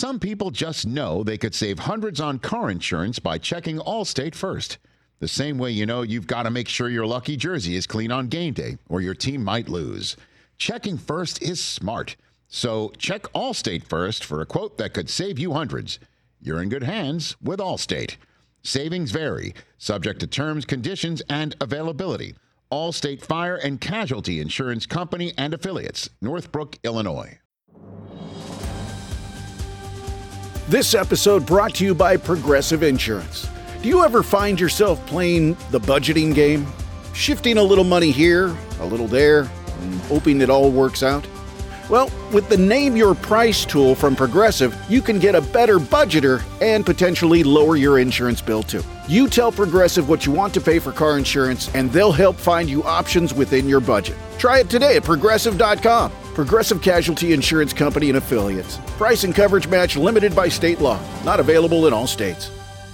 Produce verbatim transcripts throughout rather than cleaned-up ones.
Some people just know they could save hundreds on car insurance by checking Allstate first. The same way you know you've got to make sure your lucky jersey is clean on game day or your team might lose. Checking first is smart. So check Allstate first for a quote that could save you hundreds. You're in good hands with Allstate. Savings vary, subject to terms, conditions, and availability. Allstate Fire and Casualty Insurance Company and Affiliates, Northbrook, Illinois. This episode brought to you by Progressive Insurance. Do you ever find yourself playing the budgeting game? Shifting a little money here, a little there, and hoping it all works out? Well, with the Name Your Price tool from Progressive, you can get a better budgeter and potentially lower your insurance bill too. You tell Progressive what you want to pay for car insurance, and they'll help find you options within your budget. Try it today at Progressive dot com. Progressive Casualty Insurance Company and Affiliates. Price and coverage match limited by state law. Not available in all states.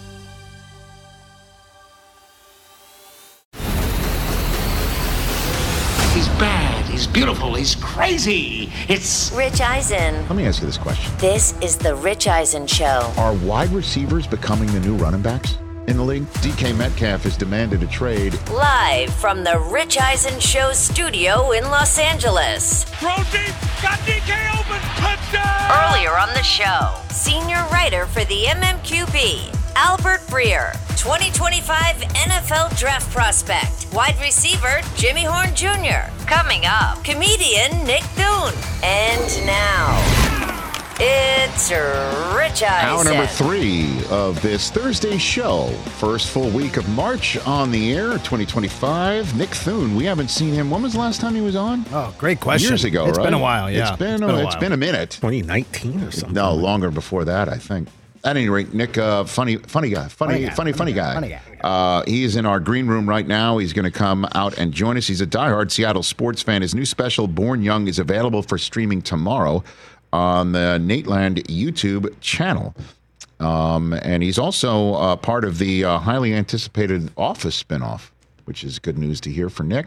He's bad, he's beautiful, he's crazy. It's Rich Eisen. Let me ask you this question. This is the Rich Eisen Show. Are wide receivers becoming the new running backs in the league? D K Metcalf has demanded a trade. Live from the Rich Eisen Show studio in Los Angeles. throw deep, got D K open, touchdown! Earlier on the show, senior writer for the M M Q B, Albert Breer, twenty twenty-five N F L Draft Prospect, wide receiver Jimmy Horn Junior Coming up, comedian Nick Thune. And now, it's Rich Eisen. Hour number three of this Thursday show. First full week of March on the air, twenty twenty-five. Nick Thune, we haven't seen him. When was the last time he was on? Oh, great question. Years ago, it's right? It's been a while, yeah. It's been, it's been, a, a, it's been a minute. twenty nineteen or something. No, longer before that, I think. At any rate, Nick, uh, funny, funny guy, funny, funny, guy, funny, funny guy. funny guy. Uh, he is in our green room right now. He's going to come out and join us. He's a diehard Seattle sports fan. His new special, Born Young, is available for streaming tomorrow on the Nateland YouTube channel. Um, and he's also uh, part of the uh, highly anticipated Office spinoff, which is good news to hear for Nick.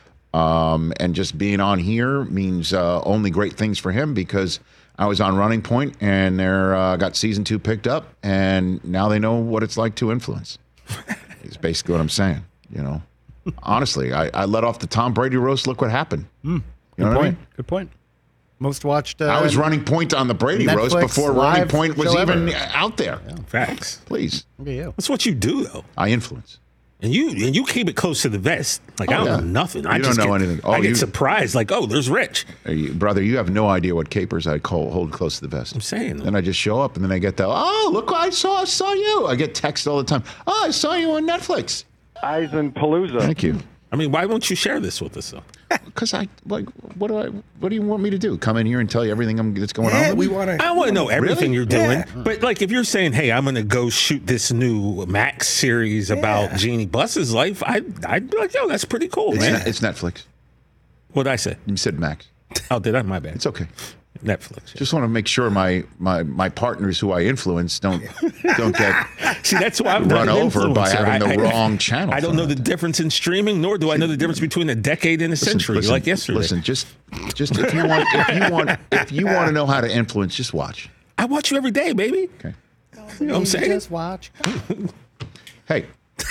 Um, and just being on here means uh, only great things for him, because I was on Running Point and they're uh, got season two picked up, and now they know what it's like to influence. It's basically what I'm saying, you know. Honestly, I, I let off the Tom Brady roast. Look what happened. Mm, you good know what point. I mean? Good point. Most watched. Uh, I was running point on the Brady Netflix roast before Running live Point was show even ever. out there. Yeah. Facts. Please. Look at you. That's what you do, though. I influence. And you and you keep it close to the vest. Like, I Oh, don't yeah. know nothing. I You just don't know get, anything. Oh, I get you- surprised. Like, oh, there's Rich. Are you, brother, you have no idea what capers I call, hold close to the vest. I'm saying. Then I just show up, and then I get the, oh, look, I saw, I saw you. I get texts all the time. Oh, I saw you on Netflix. Eisen Palooza. Thank you. I mean, why won't you share this with us, though? Because I like, what do I? What do you want me to do? Come in here and tell you everything I'm, that's going Yeah, on? we with me? want to. I want to know everything Really? you're doing. Yeah. But, like, if you're saying, hey, I'm going to go shoot this new Max series about Yeah. Jeannie Buss's life, I, I'd be like, yo, that's pretty cool, It's, man. ne- it's Netflix. What'd I say? You said Max. Oh, did I? My bad. It's okay. Netflix. yeah. Just want to make sure my my my partners who I influence don't don't get See, that's why I'm run not an over by influencer. having the I- wrong channel. I don't for know that. the difference in streaming, nor do I know the difference between a decade and a Listen, century, listen, like yesterday. Listen, just just if you want if you want if you want to know how to influence, just watch. I watch you every day, baby. Okay. You know what I'm saying? Just watch. Hey,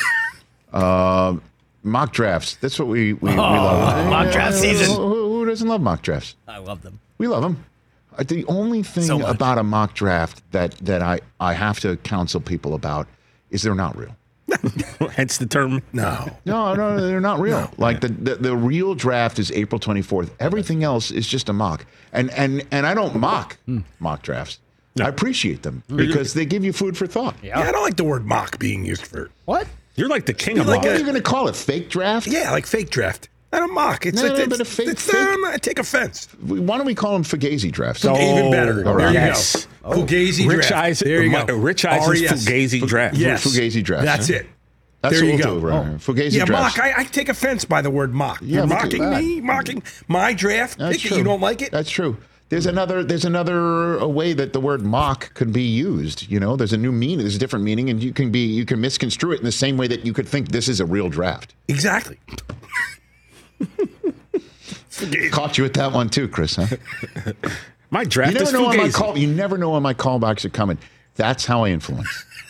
uh, mock drafts. That's what we we, we love. mock draft season. Who, who doesn't love mock drafts? I love them. We love them. The only thing So much. about a mock draft that, that I, I have to counsel people about is they're not real. Hence the term. No. No, no, they're not real. Like the, the, the real draft is April twenty-fourth. Everything else is just a mock. And and and I don't mock mock drafts. I appreciate them because they give you food for thought. Yeah. Yeah, I don't like the word mock being used for. What? You're like the king of like mock. What are you going to call it? Fake draft? Yeah, like fake draft. I don't mock. It's No, like no, it's, but a fake- it's, fake- um, I take offense. Why don't we call them Fugazi drafts? Even better. all right. There you Yes. go. Fugazi Rich draft. Eisen, There you my- go. Rich Eisen's R E S. Fugazi draft. Yes. Fugazi draft, That's huh? it. That's there what you we'll go. do right here. Fugazi Yeah, drafts. mock. I, I take offense by the word mock. Yeah, You're look at mocking that. me, mocking my draft. That's Pick it. true. You don't like it? That's true. There's another. There's another a way that the word mock could be used. You know, there's a new meaning. There's a different meaning, and you can be you can misconstrue it in the same way that you could think this is a real draft. Exactly. Caught you at that one too, Chris. Huh? My draft You never is know when my fugazi. call. You never know when my callbacks are coming. That's how I influence.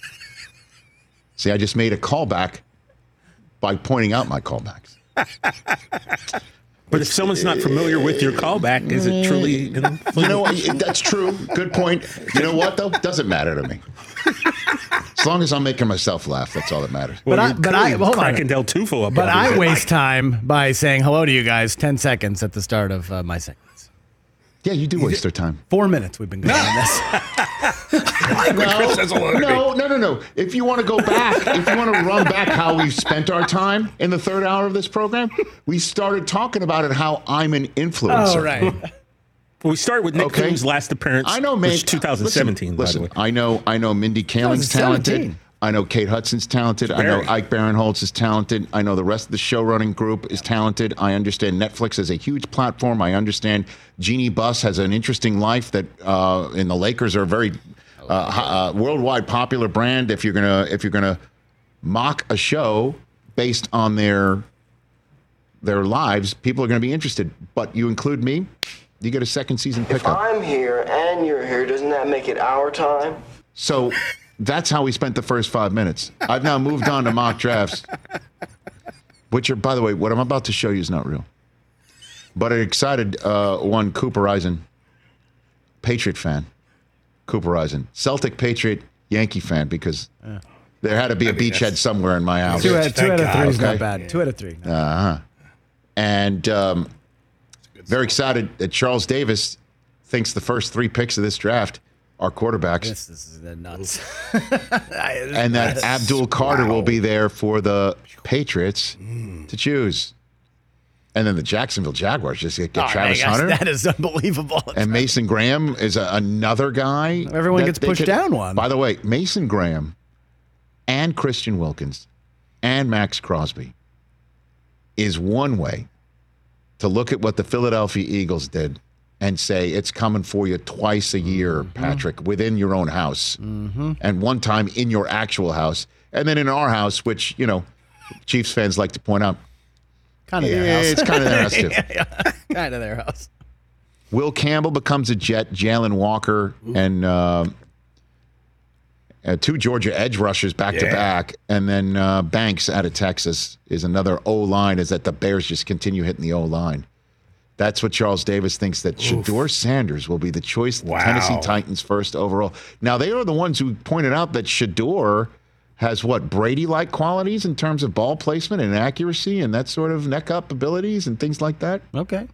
See, I just made a callback by pointing out my callbacks. But if someone's not familiar with your callback, is it truly? You know what? That's true. Good point. You know what though? Doesn't matter to me. As long as I'm making myself laugh, that's all that matters. Well, But I- you're but I- clearly hold on. cracking Del Tufo up. But on I it. waste time by saying hello to you guys ten seconds at the start of uh, my segments. Yeah, you do waste their time. Four minutes we've been going on this. Chris says hello to me. No, no, no, no. If you want to go back, if you want to run back how we've spent our time in the third hour of this program, we started talking about it, how I'm an influencer. Oh, right. We start with Nick Okay. Coombs' last appearance. I know, man. which twenty seventeen. Listen, by listen, the way. I know, I know. Mindy Kaling's talented. twenty seventeen. I know Kate Hudson's talented. I know Very. Ike Barinholtz is talented. I know the rest of the show running group is talented. I understand Netflix is a huge platform. I understand Jeannie Buss has an interesting life that, uh, and the Lakers are a very uh, ho- uh, worldwide popular brand. If you're gonna, if you're gonna mock a show based on their their lives, people are going to be interested. But you include me, you get a second season If pickup. I'm here and you're here, doesn't that make it our time? So that's how we spent the first five minutes. I've now moved on to mock drafts, which are, by the way, what I'm about to show you is not real. But it excited uh, one Cooper Eisen, Patriot fan. Cooper Eisen, Celtic Patriot, Yankee fan, because there had to be a beachhead somewhere in my house. two out, two out of three is Okay. not bad. Two out of three. And um, very excited that Charles Davis thinks the first three picks of this draft are quarterbacks. This, this is the nuts. And that Abdul Carter will be there for the Patriots to choose. And then the Jacksonville Jaguars just get, get Oh, Travis my gosh, Hunter. that is unbelievable. And Mason Graham is a, another guy. Everyone that gets they pushed down one. By the way, Mason Graham and Christian Wilkins and Max Crosby is one way to look at what the Philadelphia Eagles did and say it's coming for you twice a year, Mm-hmm. Patrick, within your own house. Mm-hmm. And one time in your actual house. And then in our house, which, you know, Chiefs fans like to point out, Kind of their yeah, house. it's kind of their house too. Kind of their house. Will Campbell becomes a Jet. Jalen Walker and uh, uh, two Georgia edge rushers back to back, and then uh, Banks out of Texas is another O line. Is that the Bears just continue hitting the O line? That's what Charles Davis thinks, that Shador Sanders will be the choice of the Tennessee Titans first overall. Now they are the ones who pointed out that Shador has what Brady-like qualities in terms of ball placement and accuracy and that sort of neck up abilities and things like that. Okay.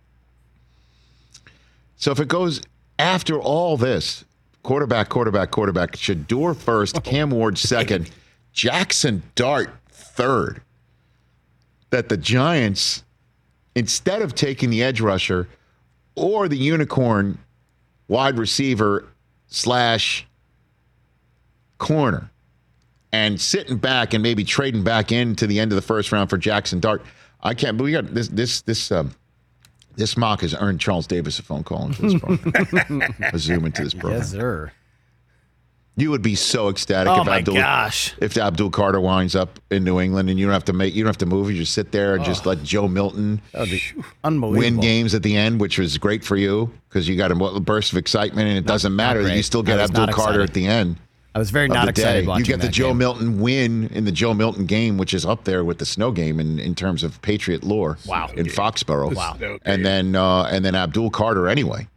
So if it goes after all this, quarterback, quarterback, quarterback, Shador first, Cam Ward second, Jackson Dart third, that the Giants, instead of taking the edge rusher or the unicorn wide receiver slash corner and sitting back and maybe trading back into the end of the first round for Jackson Dart, I can't believe we got this this this um, this mock has earned Charles Davis a phone call into this program. a Zoom into this program. Yes, sir. You would be so ecstatic Oh, if my Abdul gosh. if Abdul Carter winds up in New England and you don't have to make you don't have to move. You just sit there and Oh. just let Joe Milton That would be unbelievable. win games at the end, which was great for you because you got a burst of excitement, and it doesn't matter that you great. still I get was Abdul not Carter excited. at the end. I was very of not the excited day. watching You get the that Joe game. Milton win in the Joe Milton game, which is up there with the snow game in, in terms of Patriot lore. Wow. In Foxborough. Wow. snow And then uh, and then Abdul Carter anyway.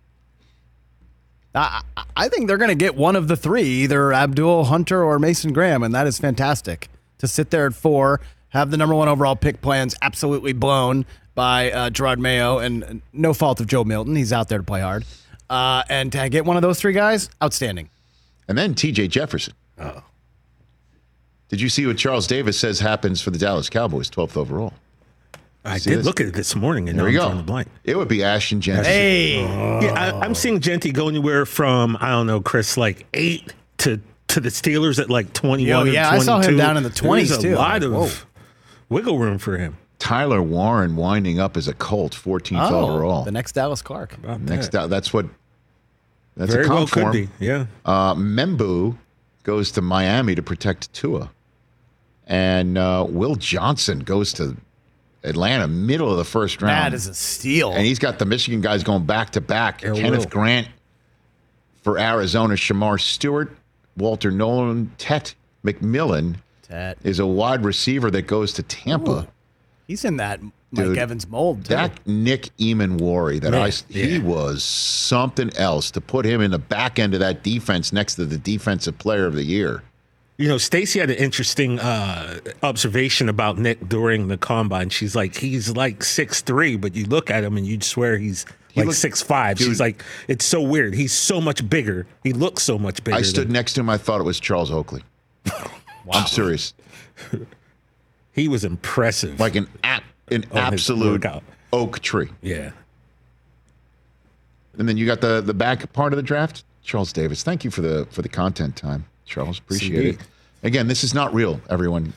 I, I- I think they're going to get one of the three, either Abdul, Hunter, or Mason Graham, and that is fantastic. To sit there at four, have the number one overall pick plans absolutely blown by uh, Gerard Mayo, and uh, no fault of Joe Milton. He's out there to play hard. Uh, and to get one of those three guys, outstanding. And then T J Jefferson. Oh. Did you see what Charles Davis says happens for the Dallas Cowboys, twelfth overall? I See did this? look at it this morning, and There now you I'm go. drawing a blank. It would be Ashton Jensen. Hey, Yeah, I, I'm seeing Genty go anywhere from I don't know, Chris, like eight to to the Steelers at like twenty-one. Yo, yeah, or I saw him twenty-two. down in the twenties, There's a too. lot Whoa. of wiggle room for him. Tyler Warren winding up as a Colt, fourteenth oh, overall. the next Dallas Clark. About Next that. out, that's what. That's Very a well comp for could him. be. Yeah. Uh, Membu goes to Miami to protect Tua, and uh, Will Johnson goes to Atlanta, middle of the first round. That is a steal. And he's got the Michigan guys going back to back. Air Kenneth Will. Grant for Arizona, Shamar Stewart, Walter Nolan, Tet McMillan Tet. is a wide receiver that goes to Tampa. Ooh. He's in that Mike Dude, Evans mold, too. That Nick Eamon-Wari, that Man, I he yeah. was something else to put him in the back end of that defense next to the defensive player of the year. You know, Stacy had an interesting uh, observation about Nick during the combine. She's like, he's like six three, but you look at him and you'd swear he's like looks- six five. Dude. She's like, it's so weird. He's so much bigger. He looks so much bigger. I stood than- next to him. I thought it was Charles Oakley. I'm serious. He was impressive. Like an ap- an On his absolute workout. oak tree. yeah. And then you got the the back part of the draft, Charles Davis. Thank you for the for the content time, Charles. Appreciate C D. it. Again, this is not real, everyone.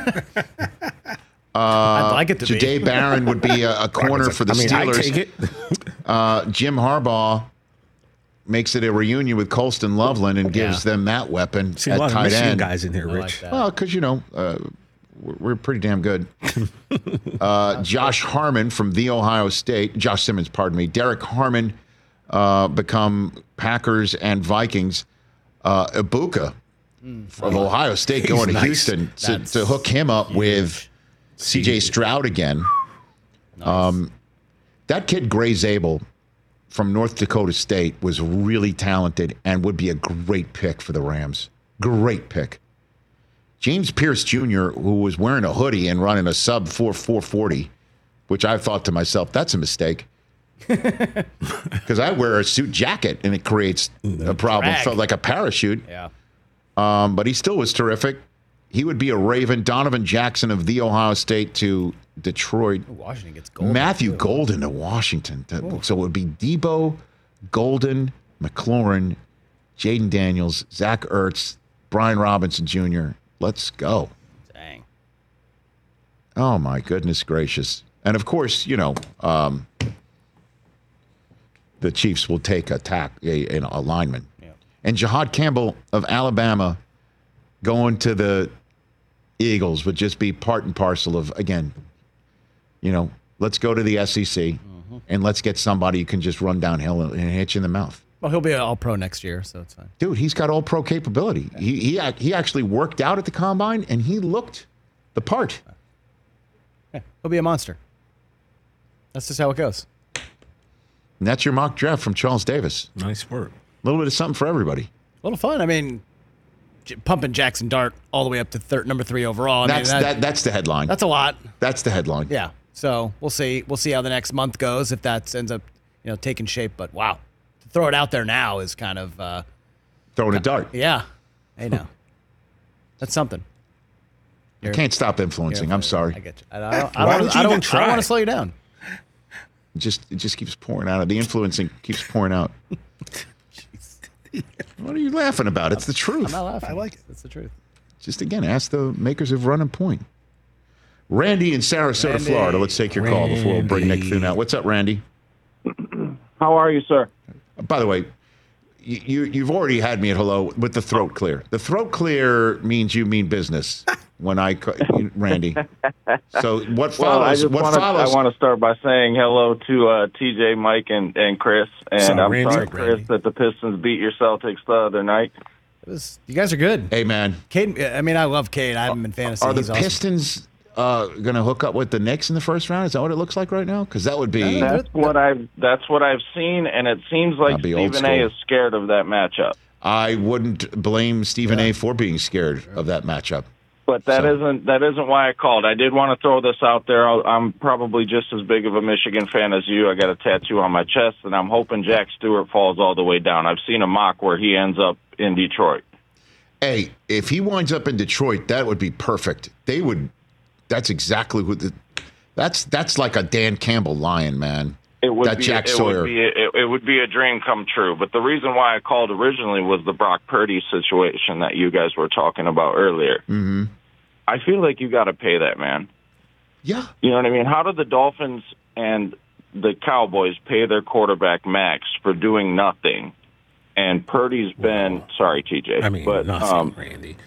I'd like it to be. Jay Barron would be a, a corner for the I mean, I Steelers. take it. Uh, Jim Harbaugh makes it a reunion with Colston Loveland and gives Yeah. them that weapon See a at lot of tight Michigan end. guys in here, I Rich. like that. Well, because you know uh, we're, we're pretty damn good. uh, Josh Harmon from the Ohio State, Josh Simmons, pardon me. Derek Harmon uh, become Packers and Vikings. Uh, Ibuka from Ohio State going to nice. Houston to, That's to hook him up with C J Stroud again. Um, that kid Gray Zabel from North Dakota State was really talented and would be a great pick for the Rams. Great pick. James Pierce Junior, who was wearing a hoodie and running a sub four four forty, which I thought to myself, that's a mistake. Because I wear a suit jacket and it creates a problem. Drag. Felt like a parachute. Yeah. Um, but he still was terrific. He would be a Raven. Donovan Jackson of the Ohio State to Detroit. Washington gets gold. Matthew Golden to Washington. So it would be Debo, Golden, McLaurin, Jaden Daniels, Zach Ertz, Brian Robinson Junior Let's go. Dang. Oh, my goodness gracious. And, of course, you know, um, the Chiefs will take a tack, a, an alignment. Yeah. And Jahad Campbell of Alabama going to the Eagles would just be part and parcel of, again, you know, let's go to the S E C Mm-hmm. and let's get somebody who can just run downhill and hit you in the mouth. Well, he'll be an all-pro next year, so it's fine. Dude, he's got all pro capability. He, he ac- he actually worked out at the combine and he looked the part. Yeah, he'll be a monster. That's just how it goes. And that's your mock draft from Charles Davis. Nice work. A little bit of something for everybody. A little fun. I mean, j- pumping Jackson Dart all the way up to thir- number three overall. I That's mean, that, that's the headline. That's a lot. That's the headline. Yeah. So we'll see. We'll see how the next month goes if that ends up, you know, taking shape. But wow, to throw it out there now is kind of, uh, Throwing a dart. yeah. Hey, now that's something. I can't stop influencing. I'm I sorry. get you. I don't. I don't, Why wanna- would you I don't, even I don't try? want to slow you down. It just it just keeps pouring out. The influencing keeps pouring out. What are you laughing about? It's the truth. I'm not laughing. I like it. That's the truth. Just again, ask the makers of Run and Point. Randy in Sarasota, Randy. Florida. Let's take your call before we bring Nick Randy. Thune out. What's up, Randy? How are you, sir? By the way, you, you you've already had me at hello with the throat clear. The throat clear means you mean business. When I ca- Randy. So what follows? Well, I just what want to. I follows? want to start by saying hello to uh, T J, Mike, and, and Chris. And What's up, I'm Randy? sorry, What's up, Chris, Randy? that the Pistons beat your Celtics the other night. It was. You guys are good. Hey man, Cade. I mean, I love Cade. I haven't been fantasy. are the He's awesome. Pistons uh, going to hook up with the Knicks in the first round? Is that what it looks like right now? Because that would be. Yeah. That's what I've. That's what I've seen, and it seems like I'll be old Stephen A. school. is scared of that matchup. I wouldn't blame Stephen A. for being scared of that matchup. But that So- not that isn't why I called. I did want to throw this out there. I'll, I'm probably just as big of a Michigan fan as you. I got a tattoo on my chest, and I'm hoping Jack Stewart falls all the way down. I've seen a mock where he ends up in Detroit. Hey, if he winds up in Detroit, that would be perfect. They would. That's exactly who the. That's that's like a Dan Campbell lion, man. It would that be, Jack it Sawyer. Would be, it, it would be a dream come true. But the reason why I called originally was the Brock Purdy situation that you guys were talking about earlier. Mm-hmm. I feel like you got to pay that man. Yeah. You know what I mean? How did the Dolphins and the Cowboys pay their quarterback Max for doing nothing? And Purdy's been sorry, T J. I mean, but nothing, um, Randy.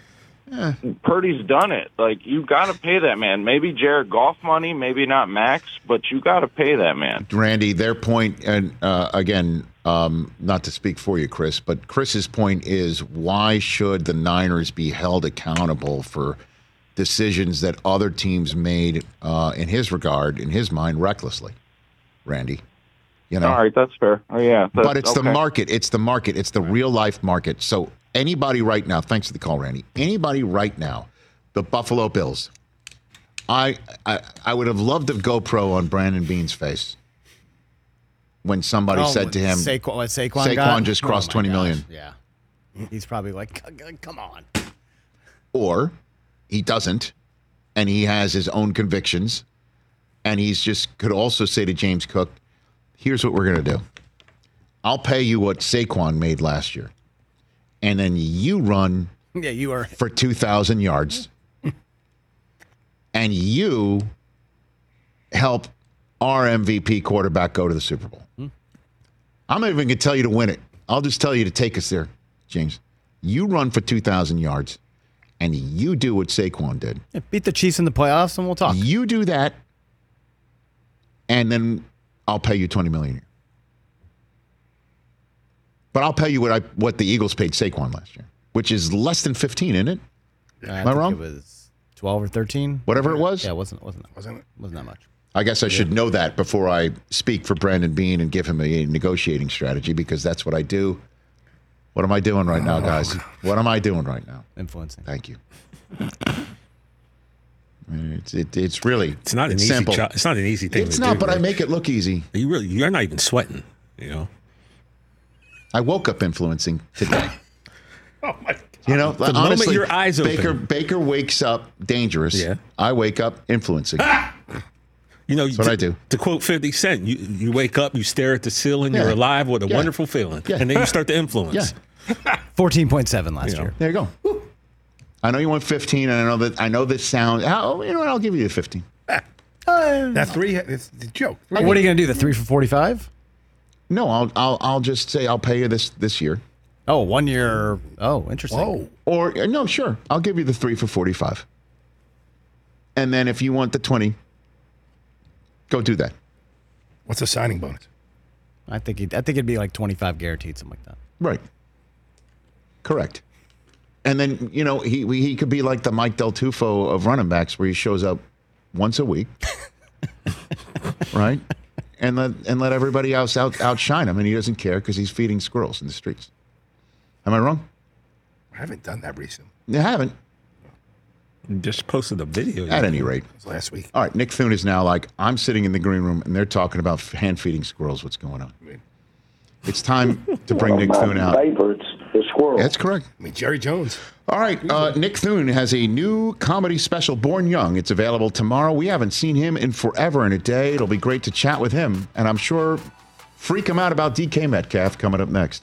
Yeah. Purdy's done it. Like, you got to pay that man. Maybe Jared Goff money, maybe not Max, but you got to pay that man. Randy, their point, and uh, again, um, not to speak for you, Chris, but Chris's point is, why should the Niners be held accountable for decisions that other teams made, uh, in his regard, in his mind, recklessly? Randy, you know. All right, that's fair. Oh yeah, but it's okay. the market. It's the market. It's the real life market. So anybody right now, thanks for the call, Randy. Anybody right now, the Buffalo Bills. I I, I would have loved a GoPro on Brandon Beane's face when somebody oh, said to him, Saquon, what Saquon, Saquon got? just crossed oh twenty gosh. million. Yeah, he's probably like, come on. Or he doesn't, and he has his own convictions, and he's just could also say to James Cook, here's what we're going to do. I'll pay you what Saquon made last year, and then you run yeah, you are for two thousand yards, and you help our M V P quarterback go to the Super Bowl. Hmm. I'm not even going to tell you to win it. I'll just tell you to take us there, James. You run for two thousand yards, and you do what Saquon did. Yeah, beat the Chiefs in the playoffs, and we'll talk. You do that, and then I'll pay you twenty million dollars a year. But I'll pay you what I what the Eagles paid Saquon last year, which is less than fifteen, isn't it? Uh, Am I, I wrong? It was twelve or thirteen. Whatever it was? Yeah, it wasn't, wasn't, wasn't, wasn't that much. I guess I should know that before I speak for Brandon Beane and give him a negotiating strategy, because that's what I do. What am I doing right now, guys? What am I doing right now? Influencing. Thank you. It's it, it's really it's not an it's easy simple. job. It's not an easy thing. It's to not, do, but right? I make it look easy. You really you're not even sweating. You know. I woke up influencing today. Oh my God. You know, the honestly, moment your eyes Baker open. Baker wakes up dangerous. Yeah. I wake up influencing. You know, That's what to, I do. To quote fifty Cent, you you wake up, you stare at the ceiling, Yeah. you're alive. What a Yeah. wonderful feeling. Yeah. And then you start to influence. Yeah. fourteen point seven last You know. year. There you go. Woo. I know you want fifteen, and I know that I know this sound. Oh, you know what? I'll give you a fifteen. That's three. It's a joke. What are you going to do? The three for forty-five? No, I'll I'll I'll just say I'll pay you this this year. Oh, one year. Oh, interesting. Whoa. Or uh, no, sure, I'll give you the three for forty-five. And then if you want the twenty, go do that. What's the signing bonus? I think he'd, I think it'd be like twenty-five guaranteed, something like that. Right. Correct. And then, you know, he he could be like the Mike Del Tufo of running backs, where he shows up once a week, right? And let and let everybody else out outshine him, and he doesn't care because he's feeding squirrels in the streets. Am I wrong? I haven't done that recently. You haven't. You just posted a video. At any rate. It was last week. All right, Nick Thune is now like, I'm sitting in the green room, and they're talking about hand feeding squirrels. What's going on? It's time to bring Nick Thune out. Favorites, the squirrel. That's correct. I mean, Jerry Jones. All right, uh, Nick Thune has a new comedy special, Born Young. It's available tomorrow. We haven't seen him in forever and a day. It'll be great to chat with him, and I'm sure freak him out about D K Metcalf coming up next.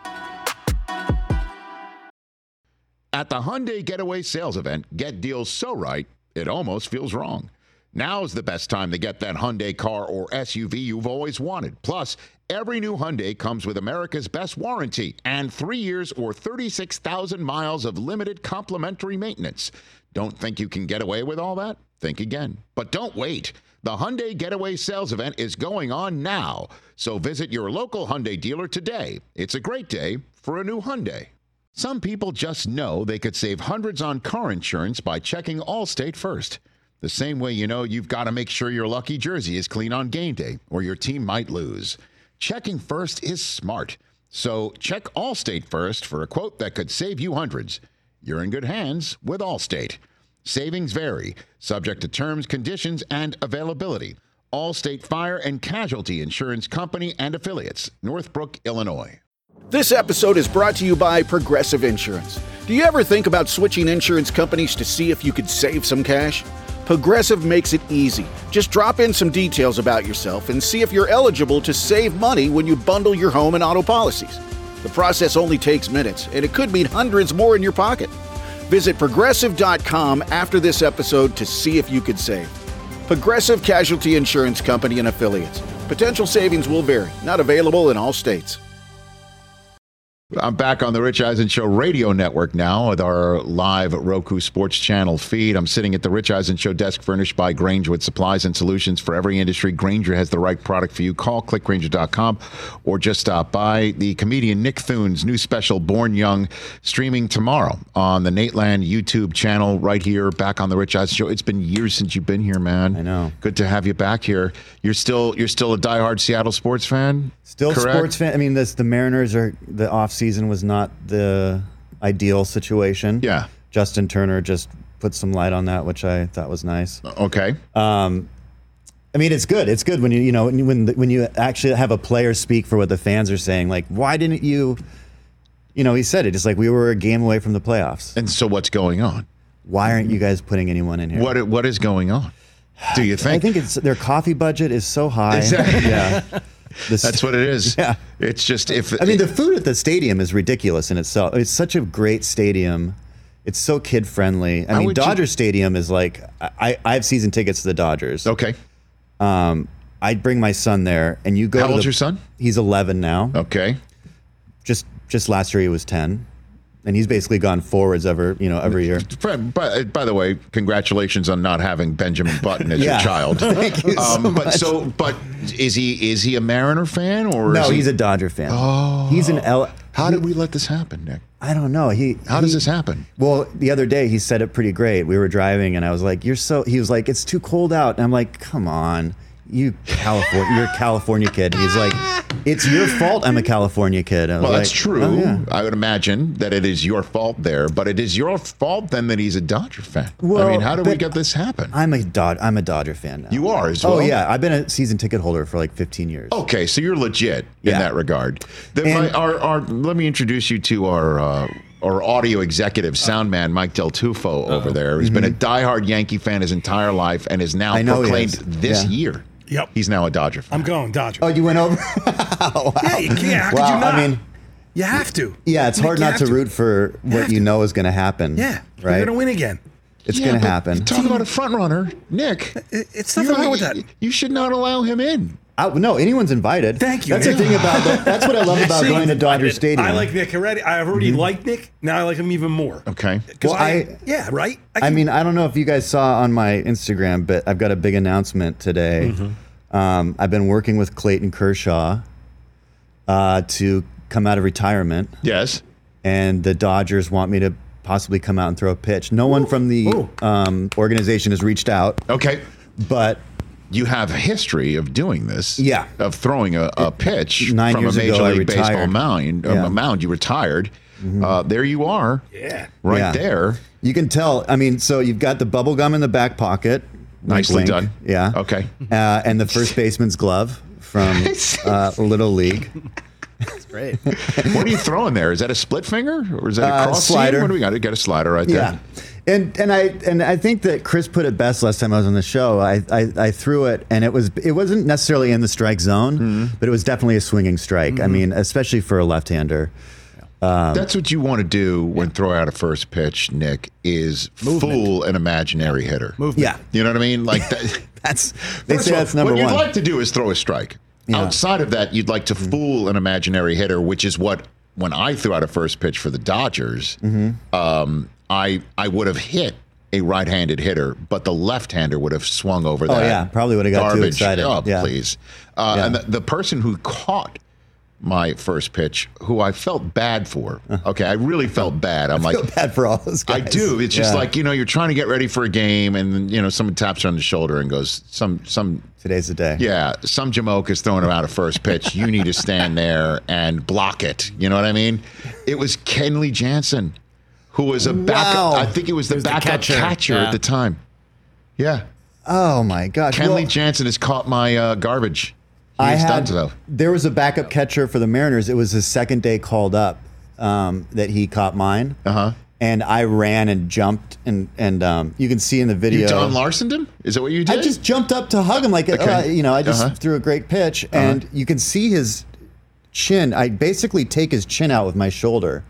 At the Hyundai Getaway Sales Event, get deals so right, it almost feels wrong. Now's the best time to get that Hyundai car or S U V you've always wanted. Plus, every new Hyundai comes with America's best warranty and three years or thirty-six thousand miles of limited complimentary maintenance. Don't think you can get away with all that? Think again. But don't wait. The Hyundai Getaway Sales Event is going on now. So visit your local Hyundai dealer today. It's a great day for a new Hyundai. Some people just know they could save hundreds on car insurance by checking Allstate first. The same way you know you've got to make sure your lucky jersey is clean on game day, or your team might lose. Checking first is smart. So check Allstate first for a quote that could save you hundreds. You're in good hands with Allstate. Savings vary, subject to terms, conditions, and availability. Allstate Fire and Casualty Insurance Company and Affiliates, Northbrook, Illinois. This episode is brought to you by Progressive Insurance. Do you ever think about switching insurance companies to see if you could save some cash? Progressive makes it easy. Just drop in some details about yourself and see if you're eligible to save money when you bundle your home and auto policies. The process only takes minutes, and it could mean hundreds more in your pocket. Visit Progressive dot com after this episode to see if you could save. Progressive Casualty Insurance Company and Affiliates. Potential savings will vary. Not available in all states. I'm back on the Rich Eisen Show radio network now with our live Roku Sports Channel feed. I'm sitting at the Rich Eisen Show desk furnished by Grainger with supplies and solutions for every industry. Grainger has the right product for you. Call click grainger dot com or just stop by. The comedian Nick Thune's new special, Born Young, streaming tomorrow on the Nateland YouTube channel right here, back on the Rich Eisen Show. It's been years since you've been here, man. I know. Good to have you back here. You're still you're still a diehard Seattle sports fan? Still correct? sports fan. I mean, this, the Mariners are the offseason was not the ideal situation. Yeah. Justin Turner just put some light on that, which I thought was nice. Okay. Um, I mean, it's good. It's good when you you know when when you actually have a player speak for what the fans are saying. Like, why didn't you? You know, he said it. It's like we were a game away from the playoffs. And so, what's going on? Why aren't you guys putting anyone in here? What what is going on? Do you think? I think it's their coffee budget is so high. Exactly. Yeah. This, That's what it is. Yeah. It's just if I mean, the food at the stadium is ridiculous in itself. It's such a great stadium. It's so kid friendly. I How mean, would you- Dodger Stadium is like I, I have season tickets to the Dodgers. Okay. Um, I'd bring my son there, and you go. How to old's the- your son? He's eleven now. Okay. Just just last year he was ten, and he's basically gone forwards ever you know every year. Fred, by, by the way, congratulations on not having Benjamin Button as Yeah. your child. Thank you so um, but much. so, but is he is he a Mariner fan or No, is he, he's a Dodger fan. Oh, he's an L. How did we let this happen, Nick? I don't know. He. How he, does this happen? Well, the other day he said it pretty great. We were driving, and I was like, "You're so." He was like, "It's too cold out," and I'm like, "Come on, you California, you're a California kid." And he's like, "It's your fault. I'm a California kid." I was Well, like, that's true. "Oh, yeah." I would imagine that it is your fault there, but it is your fault then that he's a Dodger fan. I Well, mean, how did we but get this happen? I'm a Dod. I'm a Dodger fan now. You are as well. Oh yeah, I've been a season ticket holder for like fifteen years. Okay, so you're legit in Yeah. that regard. The, And- my, our, our, let me introduce you to our uh, our audio executive, sound man, Mike Del Tufo over there. He's been a diehard Yankee fan his entire life and is now Mm-hmm. I know he proclaimed is. this Yeah. year. Yep. He's now a Dodger fan. I'm going Dodger. Oh, you went over. Yeah, you can't. How could Wow, you not? I mean, you have to. yeah, it's Nick, hard you not have to root for what have you to. know is going to happen. Yeah, right. You're gonna win again. It's Yeah, going to but happen. Talk about a front runner, Nick. It- It's nothing You- wrong with that. You should not allow him in. I, no, anyone's invited. Thank you. That's the thing about that. That's what I love about See, going to Dodger Stadium. I like Nick already. I've already liked Nick. Now I like him even more. Okay. 'Cause Well, I, I- yeah, right. I can- mean, I don't know if you guys saw on my Instagram, but I've got a big announcement today. Um, I've been working with Clayton Kershaw uh, to come out of retirement, Yes. and the Dodgers want me to possibly come out and throw a pitch. No one from the Ooh. um, organization has reached out, Okay. but You have a history of doing this. Yeah. Of throwing a, a pitch Nine from years a Major ago, I League Baseball retired. mound. Yeah. A mound. You retired. Uh, there you are. yeah. Right Yeah. there. you can tell. I mean, so you've got the bubble gum in the back pocket. Wink, Nicely wink. done. Yeah. Okay. Uh, and the first baseman's glove from uh, Little League. That's great. What are you throwing there? Is that a split finger or is that a Uh, cross seam? slider. What do we got? to get a slider right Yeah, there. and and I and I think that Chris put it best last time I was on the show. I I, I threw it, and it was it wasn't necessarily in the strike zone, Mm-hmm. but it was definitely a swinging strike. I mean, especially for a left-hander. That's what you want to do when throw out a first pitch, Nick, is fool an imaginary hitter. Yeah, You know what I mean? Like that. that's they First say of all, that's number what one. you'd like to do is throw a strike. Yeah. Mm-hmm. Outside of that, you'd like to fool an imaginary hitter, which is what when I threw out a first pitch for the Dodgers, Mm-hmm. um, I I would have hit a right-handed hitter, but the left-hander would have swung over that. Oh, yeah, probably would have got too garbage. excited. Oh, Yeah. please. Uh, Yeah. And the, the person who caught my first pitch, who I felt bad for. Okay, I really felt bad. I'm I like, feel bad for all those guys. I do. It's just Yeah. like, you know, you're trying to get ready for a game, and you know, someone taps you on the shoulder and goes, "Some, some, Today's the day. yeah, some jamoke is throwing him out a first pitch. You need to stand there and block it." You know what I mean? It was Kenley Jansen, who was a backup. Wow. I think it was the was the backup catcher, catcher. at Yeah. the time. Yeah, Oh my gosh. Kenley Well, Jansen has caught my uh, garbage. He I has done had so. there was a backup catcher for the Mariners. It was his second day called up um, that he caught mine. Uh huh. And I ran and jumped and and um, you can see in the video. You Don Larsoned him? Is that what you did? I just jumped up to hug him like Okay. uh, you know. I just Uh-huh. threw a great pitch, and you can see his chin. I basically take his chin out with my shoulder.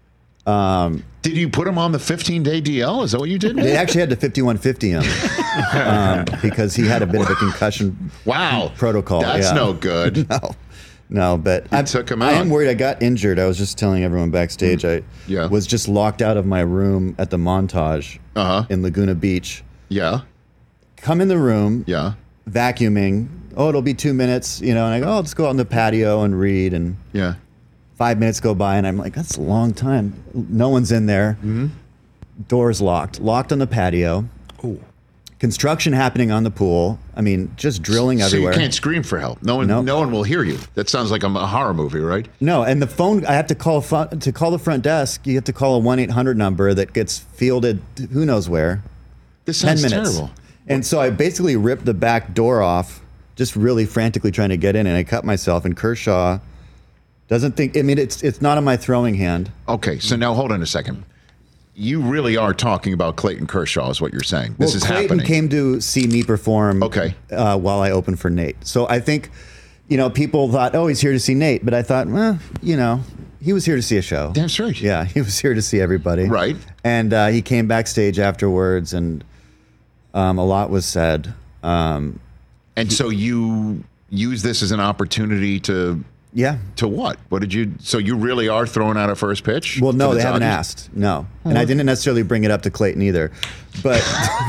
Did you put him on the fifteen-day D L? Is that what you did? They actually had to fifty-one fifty him um, because he had a bit of a concussion Wow. protocol. That's yeah. no good. No. No, but You I took him I out. am worried. I got injured. I was just telling everyone backstage. I Yeah. was just locked out of my room at the Montage Uh-huh. in Laguna Beach. Yeah. Come in the room, Yeah. vacuuming. Oh, it'll be two minutes, you know. And I go, oh, let's go out on the patio and read. And Yeah. five minutes go by, and I'm like, that's a long time. No one's in there. Mm-hmm. Doors locked. Locked on the patio. Ooh. Construction happening on the pool. I mean, just drilling So everywhere. you can't scream for help. No one, Nope. no one will hear you. That sounds like a horror movie, right? No, and the phone. I have to call front, to call the front desk. You have to call a one eight hundred number that gets fielded who knows where. This Ten sounds minutes. terrible. And so I basically ripped the back door off, just really frantically trying to get in, and I cut myself. And Kershaw doesn't think. I mean, it's it's not in my throwing hand. Okay, so now hold on a second. You really are talking about Clayton Kershaw, is what you're saying. This well, is Clayton happening. came to see me perform. Okay. Uh, while I opened for Nate, so I think, you know, people thought, oh, he's here to see Nate, but I thought, well, you know, he was here to see a show. That's right. Yeah, he was here to see everybody. Right. And uh, he came backstage afterwards, and um, a lot was said. Um, And so you use this as an opportunity to yeah. to what? What did you? So you really are throwing out a first pitch? Well, no, for the they haven't Dodgers? asked. No, and I didn't necessarily bring it up to Clayton either. But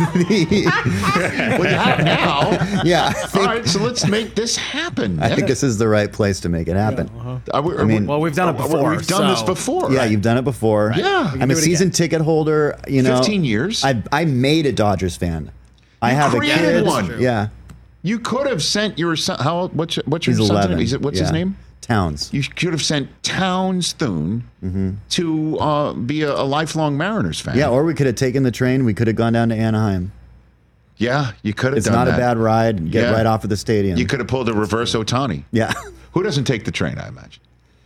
Well, you have now. yeah, I All think, right, so let's make this happen. I think this is the right place to make it happen. I, we- I mean- Well, we've done it we- before, We've done this so- before. Yeah, you've done it before. Yeah. We I'm do a it season again. ticket holder. You know, fifteen years. I I made a Dodgers fan. I You have a created kid. one. Yeah, You could have sent your son. How? What's what's your he's son's eleven. name? Is it, what's his Yeah. name? Towns. You could have sent Towns Thune Mm-hmm. to uh, be a, a lifelong Mariners fan. Yeah, or we could have taken the train. We could have gone down to Anaheim. yeah, you could have It's done not that. a bad ride. Get Yeah. right off of the stadium. You could have pulled a reverse Otani. Yeah. Who doesn't take the train? I imagine.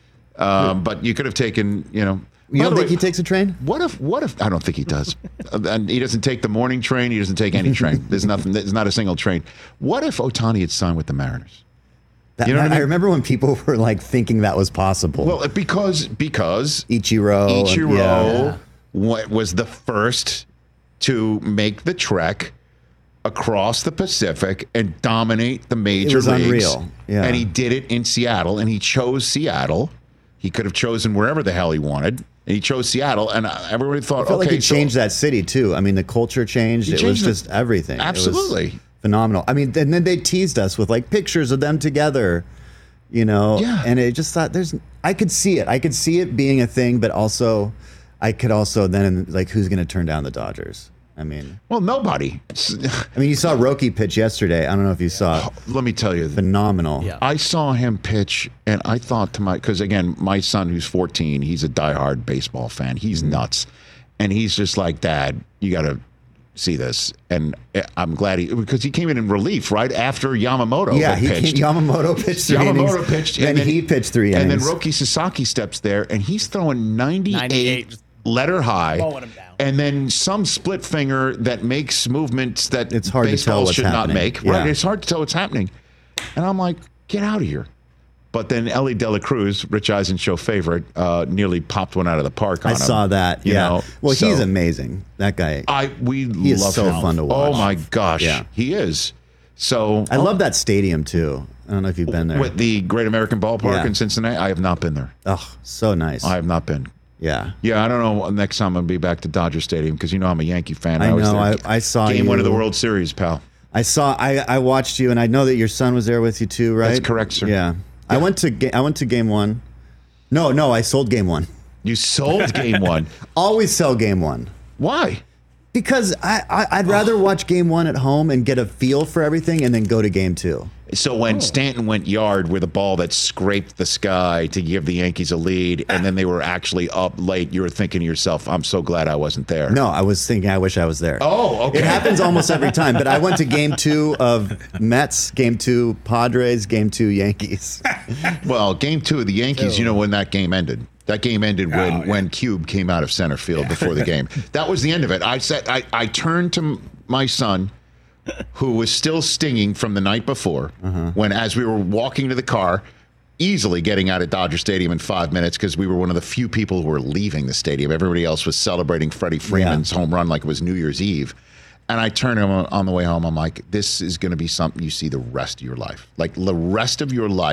Um, but you could have taken. You know. You By don't the think way, he takes a train? What if? What if? I don't think he does. Uh, and he doesn't take the morning train. He doesn't take any train. There's nothing. There's not a single train. What if Otani had signed with the Mariners? That, You know what I I mean? remember when people were like thinking that was possible. Well, because because Ichiro. and- Ichiro yeah. wa- was the first to make the trek across the Pacific and dominate the major was leagues. unreal. Yeah. And he did it in Seattle, and he chose Seattle. He could have chosen wherever the hell he wanted, and he chose Seattle. And uh, everybody thought, I felt okay, like he so- changed that city too. I mean, the culture changed. He It changed was the- just everything. It was Absolutely. phenomenal. I mean, and then they teased us with like pictures of them together, you know. Yeah. And it just thought there's. I could see it. I could see it being a thing, but also, I could also then like who's going to turn down the Dodgers? I mean, Well, nobody. I mean, you saw Roki pitch yesterday. I don't know if you saw it. Let me tell you, Phenomenal. Yeah. I saw him pitch, and I thought to my, because again, my son who's fourteen, he's a diehard baseball fan. He's nuts, and he's just like, Dad, you got to see this. And I'm glad he, because he came in in relief right after Yamamoto. Yeah, had he pitched. came, Yamamoto pitched three Yamamoto innings. pitched, then, and then he pitched three and innings. then Roki Sasaki steps there, and he's throwing ninety-eight, ninety-eight, just letter high, mowing him down. and then some split finger that makes movements that It's hard to baseball tell what's should happening. not make. Yeah. Right? It's hard to tell what's happening, and I'm like, get out of here. But then Ellie De La Cruz, Rich Eisen show favorite, uh, nearly popped one out of the park on I him. saw that. you Yeah. know? Well, So- he's amazing. That guy. I we He is love so him. fun to Oh watch. my gosh, Yeah. he is. So I love that stadium too. I don't know if you've been there. with the Great American Ballpark Yeah. in Cincinnati. I have not been there. Oh, so nice. I have not been. yeah. Yeah, I don't know. Next time I'll be back to Dodger Stadium because you know I'm a Yankee fan. I was know, there. I- I saw game one of the you. World Series, pal. I saw. I I watched you, and I know that your son was there with you too, right? That's correct, sir. Yeah. I went to. ga- I went to game one. No, no, I sold game one. You sold game one. Always sell game one. Why? Because I, I I'd rather watch game one at home and get a feel for everything, and then go to game two. So when Stanton went yard with a ball that scraped the sky to give the Yankees a lead, and then they were actually up late, you were thinking to yourself, "I'm so glad I wasn't there." No, I was thinking. I wish I was there. Oh, okay. It happens almost every time. But I went to game two of Mets, game two Padres, game two Yankees. Well, game two of the Yankees, you know when that game ended. That game ended when, when Cube came out of center field before the game. That was the end of it. I said I, I turned to m- my son, who was still stinging from the night before, when as we were walking to the car, easily getting out of Dodger Stadium in five minutes because we were one of the few people who were leaving the stadium. Everybody else was celebrating Freddie Freeman's home run like it was New Year's Eve. And I turned to him on on the way home. I'm like, this is going to be something you see the rest of your life. Like the rest of your life,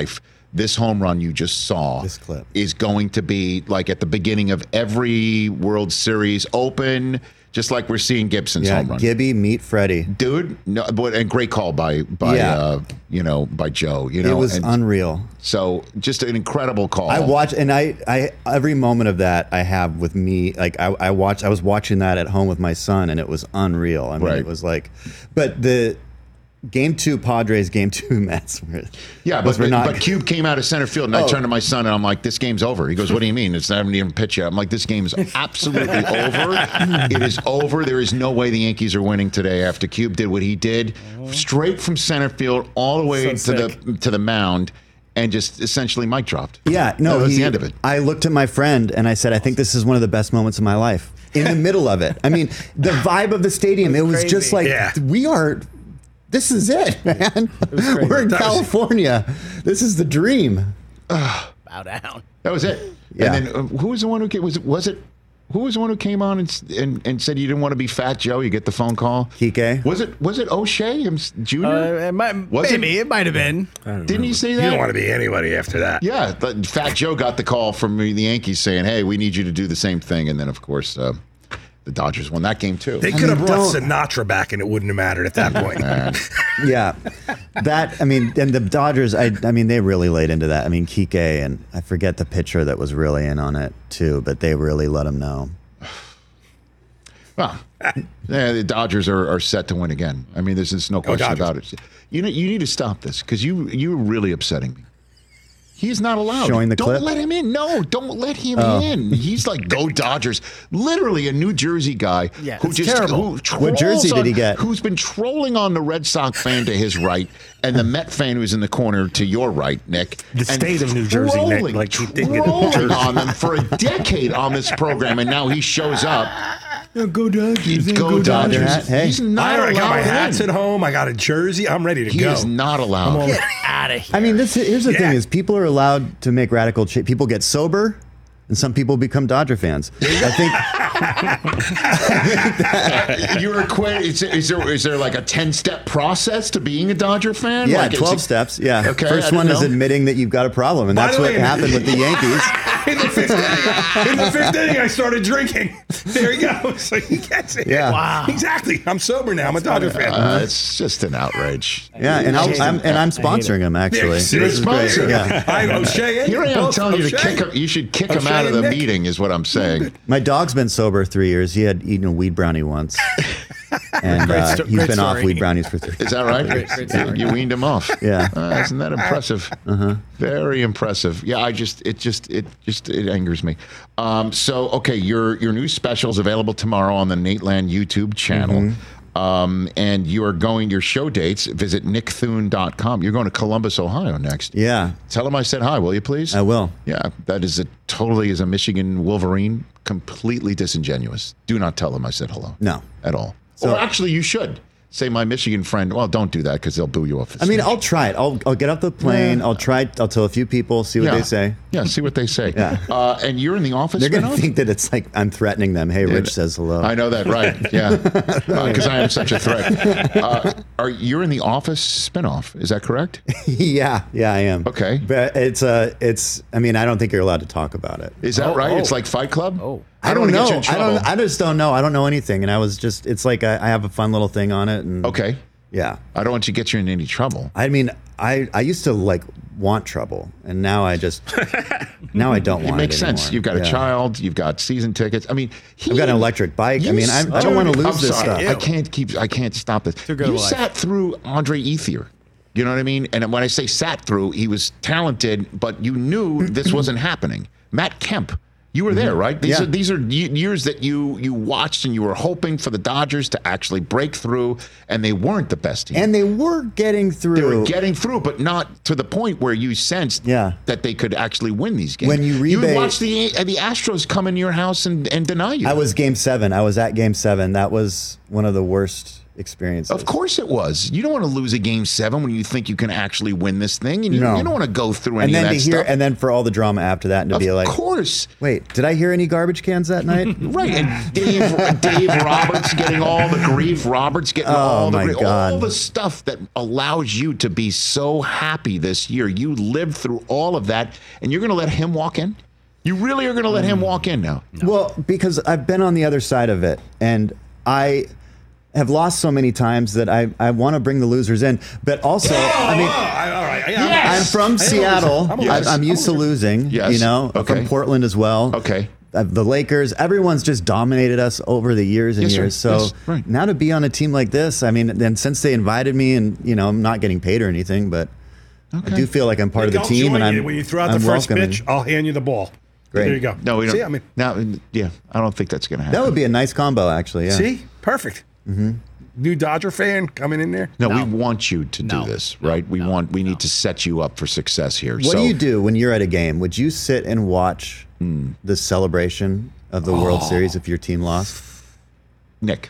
this home run you just saw This clip. is going to be like at the beginning of every World Series open, just like we're seeing Gibson's Yeah, home run. Gibby, meet Freddie. Dude, no, but and great call by by Yeah. uh, you know by Joe. You know, It was and unreal. so just an incredible call. I watch, and I, I, every moment of that I have with me. Like I, I watch, I was watching that at home with my son, and it was unreal. I mean, Right. it was like, but the game two Padres, game two Mets. Were, Yeah, but, those were but, not. but Cube came out of center field, and I Oh. turned to my son, and I'm like, this game's over. He goes, what do you mean? It's not even pitched yet. I'm like, this game is absolutely over. It is over. There is no way the Yankees are winning today after Cube did what he did, straight from center field all the way So to sick. the to the mound, and just essentially mic dropped. Yeah, no, that was he- the end of it. I looked at my friend and I said, I think this is one of the best moments of my life. In the middle of it, I mean, the vibe of the stadium, it was crazy. just like, Yeah. we are. This is it, man. We're in That was- California. This is the dream. Bow down. That was it. Yeah. And then uh, who was the one who came, was it was it who was the one who came on and, s- and and said you didn't want to be Fat Joe? You get the phone call. Kike. Was it was it O'Shea him, s- Junior? Uh, it might, Was it- maybe it might have been. Didn't he say You that? don't want to be anybody after that. Yeah, the, Fat Joe got the call from the Yankees saying, "Hey, we need you to do the same thing." And then, of course, uh, the Dodgers won that game too. They could have mean, brought don't- Sinatra back, and it wouldn't have mattered at that point. Yeah, that I mean, and the Dodgers. I, I mean, they really laid into that. I mean, Kike and I forget the pitcher that was really in on it too, but they really let him know. Well, yeah, the Dodgers are, are set to win again. I mean, there's, there's no question Dodgers. about it. You know, you need to stop this because you you're really upsetting me. He's not allowed. Showing the don't clip? let him in. No, don't let him Oh. in. He's like, go Dodgers. Literally a New Jersey guy Yeah, who it's just terrible. who trolls What jersey did on- he get? Who's been trolling on the Red Sox fan to his right and the Met fan who's in the corner to your right, Nick. The and state of New Jersey, Nick, trolling, like he didn't get trolling Jersey. on them for a decade on this program, and now he shows up. Go Dodgers. Go Dodgers. hat. Hey. He's not I, I got my allowed hats in. at home. I got a jersey. I'm ready to He go. is not allowed. Get out of here. I mean, this here's the Yeah. thing: is people are allowed to make radical change. People get sober, and some people become Dodger fans. I think You're equating. Is, is there is there like a ten step process to being a Dodger fan? yeah, like it's- twelve steps. Yeah, Okay, I first didn't one is know. admitting that you've got a problem, and By that's the what way- happened with the Yankees. in the fifth inning, in the fifth inning, I started drinking. There you go. So he gets it. Yeah. Wow. Exactly. I'm sober now. I'm a Dodger fan. Uh, it's just an outrage. Yeah, and I'll, I'm and I'm sponsoring him actually. Yeah, This you're is great. sponsoring. Yeah. I, O'Shea, and Here I am both telling you to O'Shea. kick him. You should kick him O'Shea out of and the Nick. meeting. Is what I'm saying. My dog's been sober three years. He had eaten a weed brownie once, and Great uh, sto- he's great been off story. weed brownies for three. Is that right? Great, great you, story. you weaned him off. Yeah. Uh, isn't that impressive? Uh-huh. Very impressive. Yeah, I just it just it just it angers me. Um, so okay, your your new special is available tomorrow on the Nateland YouTube channel. Mm-hmm. Um, and you are going your show dates. Visit nick thune dot com. You're going to Columbus, Ohio next. Yeah, Tell him I said hi, will you please? I will. Yeah, that is a totally as a Michigan Wolverine, completely disingenuous. Do not tell them I said hello. No. At all. So- or actually, you should say my Michigan friend. Well, don't do that because they'll boo you off. The I mean, stage. I'll try it. I'll I'll get off the plane. I'll try. I'll tell a few people, see what yeah. they say. Yeah, see what they say. Yeah. Uh, and you're in the office. They're gonna spinoff? think that it's like I'm threatening them. Hey, Rich says hello. I know that, right? Yeah, because I am such a threat. Uh, are you're in the Office spinoff? Is that correct? yeah, yeah, I am. Okay. but it's uh, it's. I mean, I don't think you're allowed to talk about it. Is that Oh, right? oh. It's like Fight Club. Oh. I don't wanna know. Get you in I trouble. don't. I just don't know. I don't know anything, and I was just. It's like I, I have a fun little thing on it, and Okay. yeah. I don't want you to get you in any trouble. I mean, I I used to like want trouble, and now I just now I don't It want makes it sense. anymore. You've got a Yeah. child. You've got season tickets. I mean, he, I've got an electric bike. I you mean, I, s- I don't want to dude, lose I'm this sorry. stuff. I can't keep. I can't stop this. Too good you of a life. sat through Andre Ethier. You know what I mean? And when I say sat through, he was talented, but you knew this wasn't happening. Matt Kemp. You were there, right? These Yeah. are these are ye- years that you you watched and you were hoping for the Dodgers to actually break through, and they weren't the best team. And they were getting through. They were getting through, but not to the point where you sensed Yeah. that they could actually win these games. When you you rebate- watch the the Astros come in your house and, and deny you. I was game seven. I was at game seven. That was one of the worst experiences. Of course it was. You don't want to lose a game seven when you think you can actually win this thing, and you, No. you don't want to go through any And then of to that hear, stuff. and then for all the drama after that, and to Of be like, course. wait, did I hear any garbage cans that night? Right, and Dave, Dave Roberts getting all the grief, Roberts getting Oh, all the my grief, God. all the stuff that allows you to be so happy this year. You lived through all of that, and you're going to let him walk in? You really are going to let him walk in now? Well, because I've been on the other side of it, and I have lost so many times that I, I want to bring the losers in. But also, I mean, all right. I'm from Seattle. I'm a I'm, loser. I'm used to losing, Yes. you know, Okay. from Portland as well. Okay. Uh, the Lakers, everyone's just dominated us over the years and Yes, sir. years. So Yes, right. now to be on a team like this, I mean, then since they invited me, and you know, I'm not getting paid or anything, but I do feel like I'm part of the I'll team, join and I'm you. When you throw out I'm the first welcoming. pitch, I'll hand you the ball. Great. There you go. No, we don't. See, I mean, now, yeah, I don't think that's going to happen. That would be a nice combo, actually. Yeah. see, perfect. Mm-hmm. New Dodger fan coming in there. No, we want you to No. do this, right? We want. We need to set you up for success here. What so, do you do when you're at a game? Would you sit and watch Hmm. the celebration of the Oh. World Series if your team lost? Nick,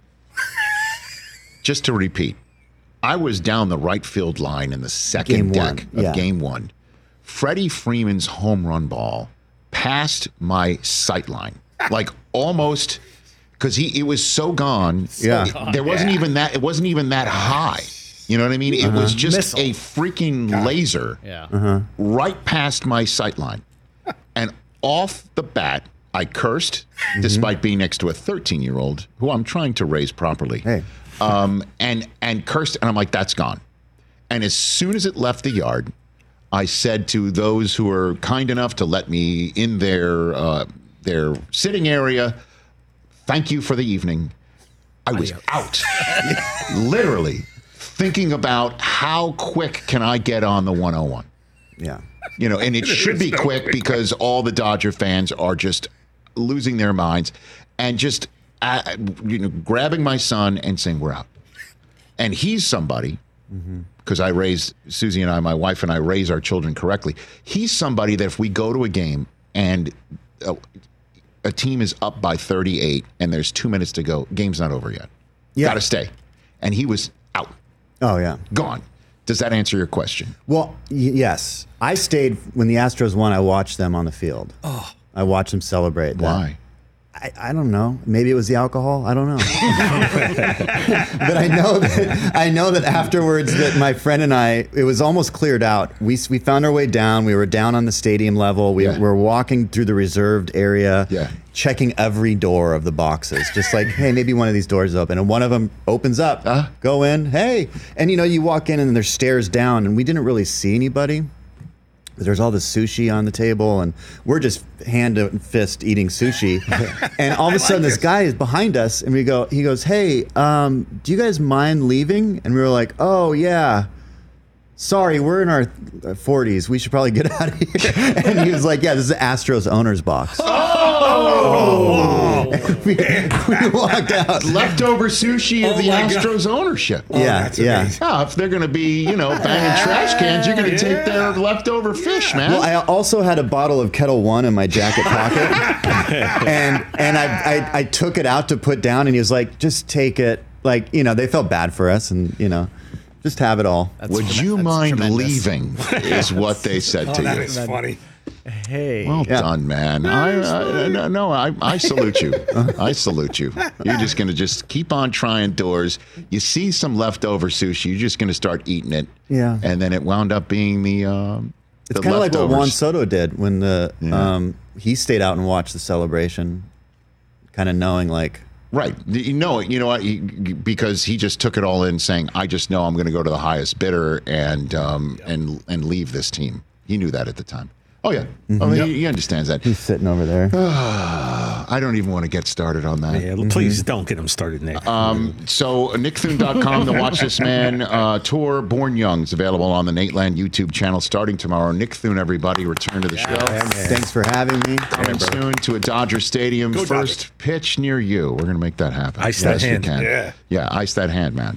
just to repeat, I was down the right field line in the second Game one, deck of yeah. game one. Freddie Freeman's home run ball passed my sight line, like almost, because he it was so gone. Yeah. it- there wasn't even that. It wasn't even that high. You know what I mean? It was just Missile. a freaking laser Yeah. Uh-huh. right past my sight line, and off the bat, I cursed, despite being next to a thirteen-year-old who I'm trying to raise properly. Hey. Um, and and cursed, and I'm like, that's gone. And as soon as it left the yard, I said to those who were kind enough to let me in their uh, their sitting area, "Thank you for the evening." I was out, literally thinking about how quick can I get on the one oh one. Yeah. You know, and it should be quick because all the Dodger fans are just losing their minds and just, uh, you know, grabbing my son and saying, we're out. And he's somebody, because I raised, Susie and I, my wife and I raise our children correctly. He's somebody that if we go to a game and a, a team is up by thirty-eight and there's two minutes to go, game's not over yet. Yeah. Got to stay. And he was out, Oh, yeah. gone. Does that answer your question? Well, y- yes. I stayed when the Astros won. I watched them on the field. Oh. I watched them celebrate. that. Why? I, I don't know. Maybe it was the alcohol. I don't know. But I know that I know that afterwards that my friend and I, it was almost cleared out. We we found our way down. We were down on the stadium level. We Yeah. were walking through the reserved area, Yeah. checking every door of the boxes, just like, hey, maybe one of these doors is open, and one of them opens up. Uh. Go in, hey, and you know you walk in and there's stairs down, and we didn't really see anybody. There's all this sushi on the table, and we're just hand and fist eating sushi. And all of a sudden, this guy is behind us, and we go. He goes, "Hey, um, do you guys mind leaving?" And we were like, "Oh yeah, sorry, we're in our forties. We should probably get out of here." And he was like, "Yeah, this is the Astros owner's box." Oh, we, we walked out. Leftover sushi of Oh the my God. Astros ownership. yeah, that's yeah. amazing. Yeah, if they're going to be, you know, banging trash cans, you're going to take their leftover fish, man. Well, I also had a bottle of Kettle One in my jacket pocket, and and I, I I took it out to put down, and he was like, "Just take it." Like, you know, they felt bad for us, and you know, just have it all. That's Would trem- you that's mind tremendous. leaving? Is what they said oh to that you. is funny. Hey. Well Yeah. done, man. I, I, no, no, I, I salute you. I salute you. You're just going to just keep on trying doors. You see some leftover sushi, you're just going to start eating it. Yeah. And then it wound up being the um, It's the kind of like what Juan leftovers. Soto did when the Yeah. um he stayed out and watched the celebration, kind of knowing like, Right. You know, you know what? He, because he just took it all in, saying, "I just know I'm going to go to the highest bidder and um, and and leave this team." He knew that at the time. Oh yeah, oh, he, he understands that. he's sitting over there. I don't even want to get started on that. Yeah, please don't get him started, Nick. Um, so nick thune dot com to watch this man uh, tour. Born Young is available on the Nateland YouTube channel starting tomorrow. Nick Thune, everybody, return to the show. Thanks for having me. Coming soon to a Dodger Stadium. Go First Dodgers. pitch near you. We're going to make that happen. Ice that yes, hand. You can. Yeah. Yeah, ice that hand, man.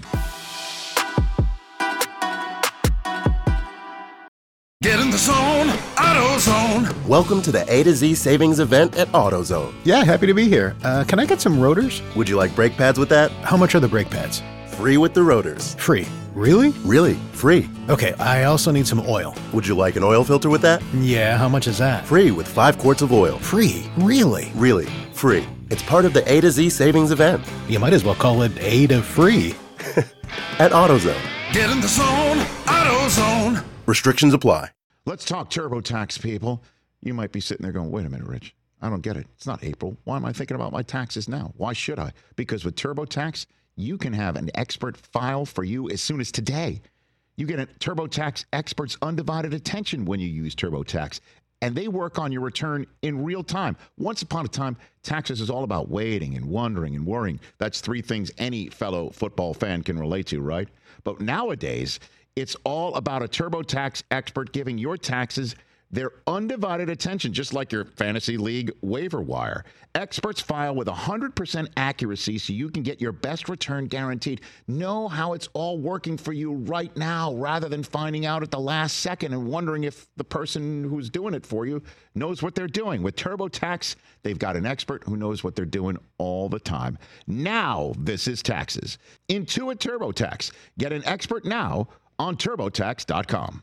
Get in the zone, AutoZone. Welcome to the A to Z savings event at AutoZone. Yeah, happy to be here. Uh, can I get some rotors? Would you like brake pads with that? How much are the brake pads? free with the rotors. Free. Really? Really, free. Okay, I also need some oil. Would you like an oil filter with that? Yeah, how much is that? Free with five quarts of oil. Free? Really? Really, free. It's part of the A to Z savings event. You might as well call it A to free. At AutoZone. Get in the zone, AutoZone. Restrictions apply. Let's talk TurboTax, people. You might be sitting there going, wait a minute, Rich. I don't get it. It's not April. Why am I thinking about my taxes now? Why should I? Because with TurboTax, you can have an expert file for you as soon as today. You get a TurboTax expert's undivided attention when you use TurboTax, and they work on your return in real time. Once upon a time, taxes is all about waiting and wondering and worrying. That's three things any fellow football fan can relate to, right? But nowadays, it's all about a TurboTax expert giving your taxes their undivided attention, just like your fantasy league waiver wire. Experts file with one hundred percent accuracy so you can get your best return guaranteed. Know how it's all working for you right now rather than finding out at the last second and wondering if the person who's doing it for you knows what they're doing. With TurboTax, they've got an expert who knows what they're doing all the time. Now, this is taxes. Intuit TurboTax. Get an expert now on TurboTax dot com.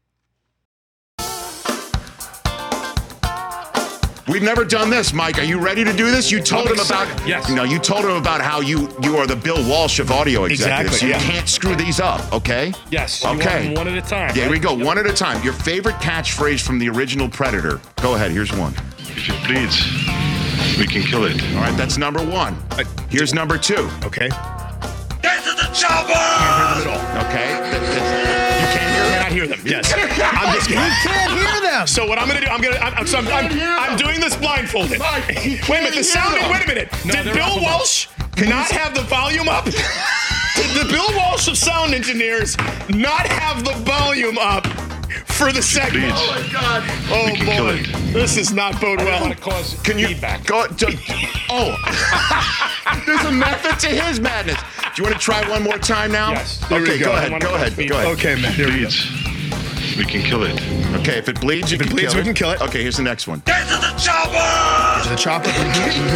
We've never done this, Mike. Are you ready to do this? You told him about yes. You know, you told him about how you you are the Bill Walsh of audio executives. Exactly, you yeah. can't screw these up, okay? Yes. You Okay. want them one at a time. Yeah, here we right? go. Yep. One at a time. Your favorite catchphrase from the original Predator. Go ahead. Here's one. If it bleeds, we can kill it. All right, that's number one. Here's number two. Okay. Get to the chopper! Can't hear them at all. Okay. That- that's- you can't hear them? Cannot hear them. Yes. I'm just kidding. You can't hear them. So what I'm gonna do? I'm gonna. I'm. I'm, so I'm, I'm, I'm doing this blindfolded. Mike, you Wait a can't minute. The hear sound. them. Wait a minute. No, Did they're Bill off the Walsh not have the volume up? Did the Bill Walsh of sound engineers not have the volume up for the segment? Please. Oh, my God. Oh We can kill boy, it. this does not bode I don't well. want to cause Can you feedback. go? To, oh, there's a method to his madness. Do you want to try one more time now? Yes. There we Okay, go. go I ahead. wanna Go cause ahead. Go feedback. ahead. Okay, man. Here we go. Bleeds, we can kill it. Okay, if it bleeds, you If it can bleeds, kill we can kill it. Okay, here's the next one. Get to the chopper! To the chopper. And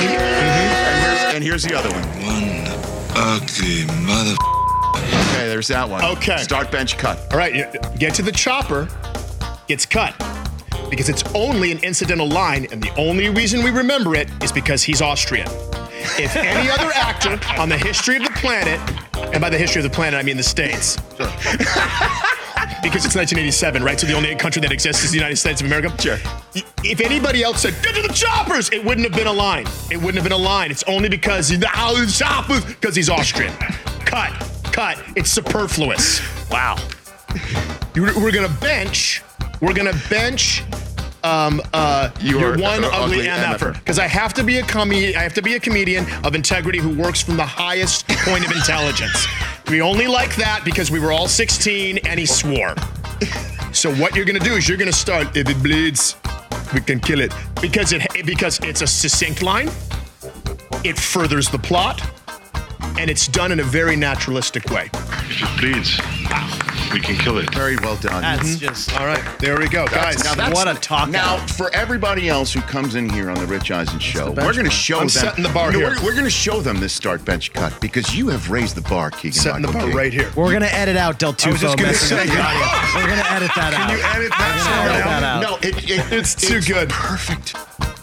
here's, and here's the other one. One ugly mother. Okay, there's that one. Okay. Start, bench, cut. All right, you- get to the chopper. It's cut because it's only an incidental line, and the only reason we remember it is because he's Austrian. If any other actor on the history of the planet, and by the history of the planet, I mean the States. Because it's nineteen eighty-seven, right? So the only country that exists is the United States of America. Sure. If anybody else said, get to the choppers, it wouldn't have been a line. It wouldn't have been a line. It's only because he's the choppers, because he's Austrian. Cut, cut. It's superfluous. Wow. We're, we're gonna bench. We're gonna bench. Um, uh, You you're are one uh, ugly, ugly M F-er. M F-er. Because I have to be a com- I have to be a comedian of integrity who works from the highest point of intelligence. We only like that because we were all sixteen and he swore. So what you're gonna do is you're gonna start. If it bleeds, we can kill it because it because it's a succinct line. It furthers the plot, and it's done in a very naturalistic way. If it bleeds, we can kill it. Very well done. That's just All right, there we go, guys. Now that's, what a talk Now, out. for everybody else who comes in here on the Rich Eisen show, we're going to show I'm them. setting the bar No, here. We're, we're going to show them this start bench cut because you have raised the bar, Keegan. Setting the Michael bar Key. right here. We're gonna edit out Del Tufo just gonna messing up say- the audio. We're gonna edit that out. Can you edit We're gonna that edit that out? out. No, it, it, It's too good. Perfect.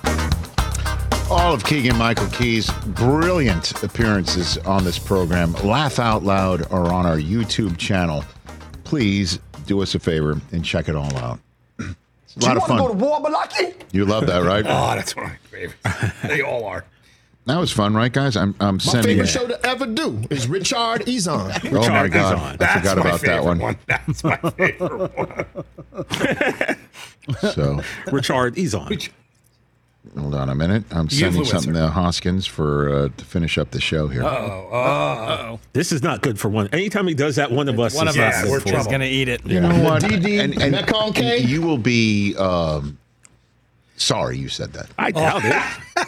All of Keegan Michael Key's brilliant appearances on this program, Laugh Out Loud, are on our YouTube channel. Please do us a favor and check it all out. It's a lot of fun. Go to war, Malaki? You love that, right? Ah, Oh, that's one of my favorites. They all are. That was fun, right, guys? I'm, I'm My sending favorite it. show to ever do is Richard Ezon. Oh my Richard God! Ezon. I That's forgot my about that favorite one. one. That's my favorite one. So Richard Ezon. hold on a minute. I'm The sending influencer. something to Hoskins for uh, to finish up the show here. Uh-oh. Uh-oh. This is not good for one. Anytime he does that, one of us One is of us yeah, we're is trouble. gonna eat it. You know what? D D, and, and, Metcon K? and you will be um, sorry you said that. I doubt it.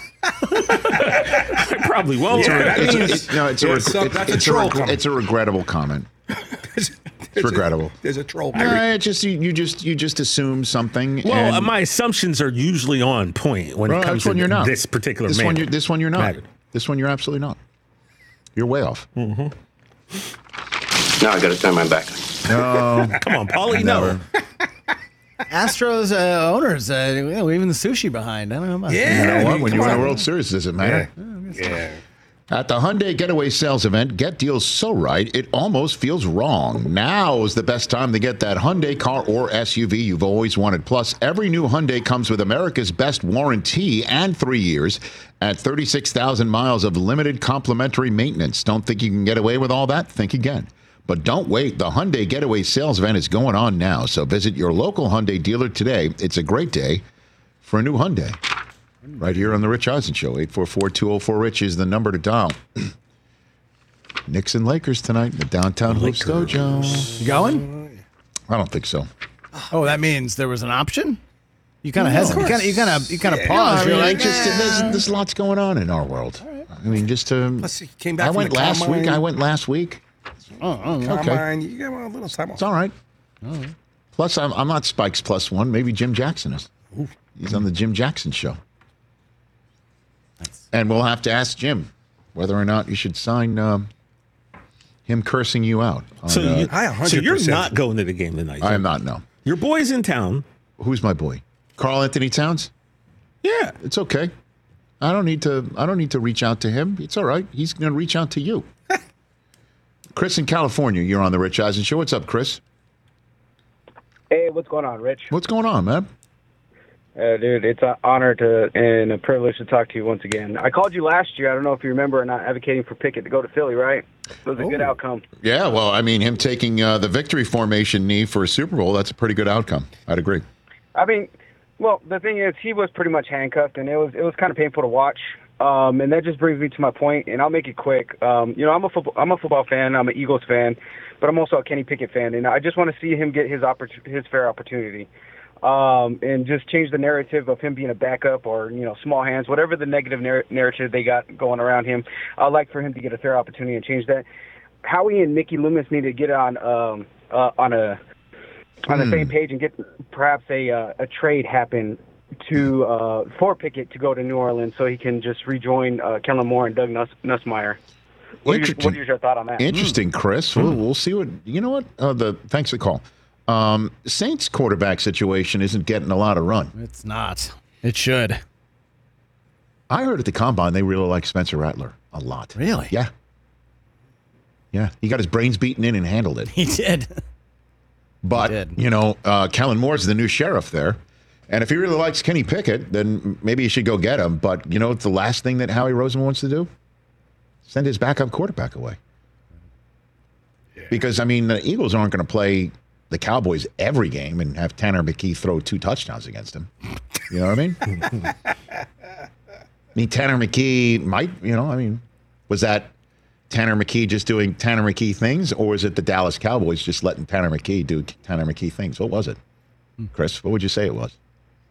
I probably won't. It's a, That it's a- means- it's- no, it's a, Yeah, reg- so it's, that's a it's a, troll reg- comment. it's a regrettable comment. It's regrettable. There's a troll. No, it just you, you just you just assume something. Well, and uh, my assumptions are usually on point when Well, it comes this one to you're not. this particular this man. one. You're, this one you're not. matter. This one you're absolutely not. You're way off. Mm-hmm. Now I got to turn my back. No. Come on, Paulie, no. Astros uh, owners, uh, you know, leaving the sushi behind. I don't know about You that. know what? When you win a World Series, does it matter? Yeah. At the Hyundai Getaway Sales Event, get deals so right, it almost feels wrong. Now is the best time to get that Hyundai car or S U V you've always wanted. Plus, every new Hyundai comes with America's best warranty and three years at thirty-six thousand miles of limited complimentary maintenance. Don't think you can get away with all that? Think again. But don't wait. The Hyundai Getaway Sales Event is going on now. So visit your local Hyundai dealer today. It's a great day for a new Hyundai. Right here on the Rich Eisen Show. eight four four, two oh four, RICH is the number to dial. Knicks and Lakers tonight in the downtown Hoops Dojo. You going? I don't think so. Oh, that means there was an option? You kind of No, hesitate. of You kind of, you kind of, you kind of Yeah, pause. I You're mean, like, just, eh. there's, there's lots going on in our world. I mean, just to. Plus, he came back I from went the last combine. week. I went last week. Oh, oh, okay. Combine, you got a little time off. It's all right. Plus, I'm, I'm not Spike's plus one. Maybe Jim Jackson is. He's on the Jim Jackson Show. And we'll have to ask Jim whether or not you should sign um, him cursing you out. on, So, you, uh, so you're not going to the game tonight? I am not, no. Your boy's in town. Who's my boy? Carl Anthony Towns? Yeah. It's okay. I don't need to I don't need to reach out to him. It's all right. He's going to reach out to you. Chris in California, you're on the Rich Eisen Show. What's up, Chris? Hey, what's going on, Rich? What's going on, man? Uh, dude, it's an honor to and a privilege to talk to you once again. I called you last year. I don't know if you remember, not advocating for Pickett to go to Philly, right? It was a good outcome. Yeah, well, I mean, him taking uh, the victory formation knee for a Super Bowl, that's a pretty good outcome. I'd agree. I mean, well, the thing is, he was pretty much handcuffed, and it was it was kind of painful to watch. Um, and that just brings me to my point, and I'll make it quick. Um, you know, I'm a football I'm a football fan. I'm an Eagles fan, but I'm also a Kenny Pickett fan, and I just want to see him get his oppor- his fair opportunity. Um, and just change the narrative of him being a backup or, you know, small hands, whatever the negative narr- narrative they got going around him. I'd like for him to get a fair opportunity and change that. Howie and Mickey Loomis need to get on um, uh, on a on the Hmm. same page and get perhaps a uh, a trade happen to uh, for Pickett to go to New Orleans so he can just rejoin uh, Kellen Moore and Doug Nuss- Nussmeier. What is, your, what is your thought on that? Interesting, Chris. We'll, we'll see what you know. What uh, the thanks for the call. Um, Saints quarterback situation isn't getting a lot of run. It's not. It should. I heard at the combine they really like Spencer Rattler a lot. Really? Yeah. Yeah. He got his brains beaten in and handled it. He did. But, you know, uh, Kellen Moore's the new sheriff there. And if he really likes Kenny Pickett, then maybe you should go get him. But, you know, it's the last thing that Howie Roseman wants to do? Send his backup quarterback away. Because, I mean, the Eagles aren't going to play the Cowboys every game and have Tanner McKee throw two touchdowns against him. You know what I mean? I mean, Tanner McKee might, you know, I mean, was that Tanner McKee just doing Tanner McKee things, or is it the Dallas Cowboys just letting Tanner McKee do Tanner McKee things? What was it? Chris, what would you say it was?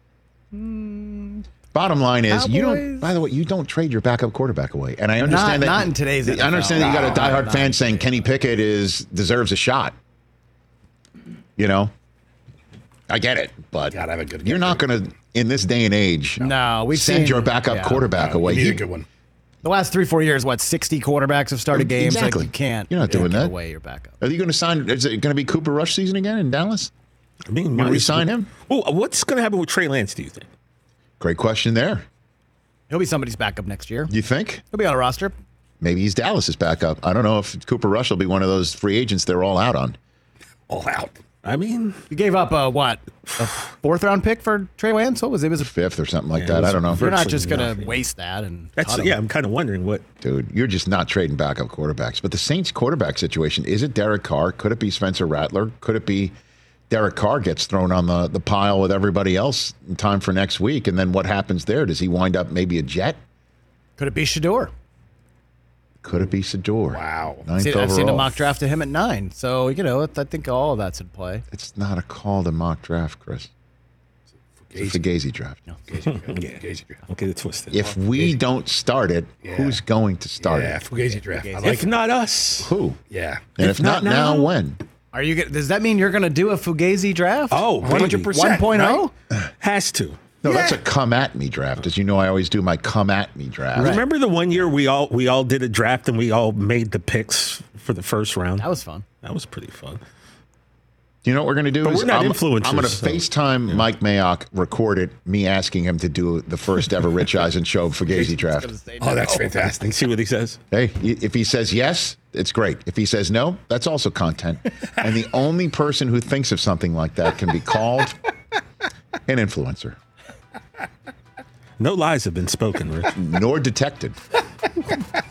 Bottom line is, you don't. By the way, you don't trade your backup quarterback away. And I understand Not- that not in today's I N F L. understand that you got a No, diehard not fan saying Kenny Pickett is deserves a shot. You know, I get it, but you're not going to in this day and age. No, we've send seen- your backup yeah. quarterback away. You need He- a good one. The last three, four years, what, sixty quarterbacks have started games? Exactly. Like, you can't. You're not you doing can't that. Give away your backup. Are you going to sign? Is it going to be Cooper Rush season again in Dallas? I mean, You might as re-sign well- him? Well, what's going to happen with Trey Lance, do you think? Great question there. He'll be somebody's backup next year. You think? He'll be on a roster. Maybe he's Dallas's backup. I don't know if Cooper Rush will be one of those free agents they're all out on. All out. I mean, you gave up a what? A fourth round pick for Trey Lance? What was it? It was a fifth or something like Yeah, it that. was I don't know. You're not just virtually going to nothing. waste that and That's cut him. yeah. I'm kind of wondering what. Dude, you're just not trading backup quarterbacks. But the Saints quarterback situation, is it Derek Carr? Could it be Spencer Rattler? Could it be Derek Carr gets thrown on the, the pile with everybody else in time for next week? And then what happens there? Does he wind up maybe a Jet? Could it be Shador? Could it be Sador? Wow. Ninth See, overall. I've seen a mock draft to him at nine. So, you know, I think all of that's in play. It's not a call to mock draft, Chris. It's a Fugazi draft. Don't get it twisted. If we don't start it, Yeah. who's going to start Yeah, it? Fugazi draft. I like if it. not us, Who? Yeah. And If if, not, not now, now, when? Are you? Get, does that mean you're going to do a Fugazi draft? Oh, one hundred percent. one point oh? Has to. No, that's a come at me draft. As you know, I always do my come at me draft. Remember the one year we all we all did a draft and we all made the picks for the first round? That was fun. That was pretty fun. You know what we're going to do? But is we're not I'm, influencers, I'm going to so- FaceTime Yeah. Mike Mayock, record it, me asking him to do the first ever Rich Eisen show Fugazi draft. Oh, that's fantastic. And see what he says. Hey, y- if he says yes, it's great. If he says no, that's also content. And the only person who thinks of something like that can be called an influencer. No lies have been spoken, Rich. Nor detected.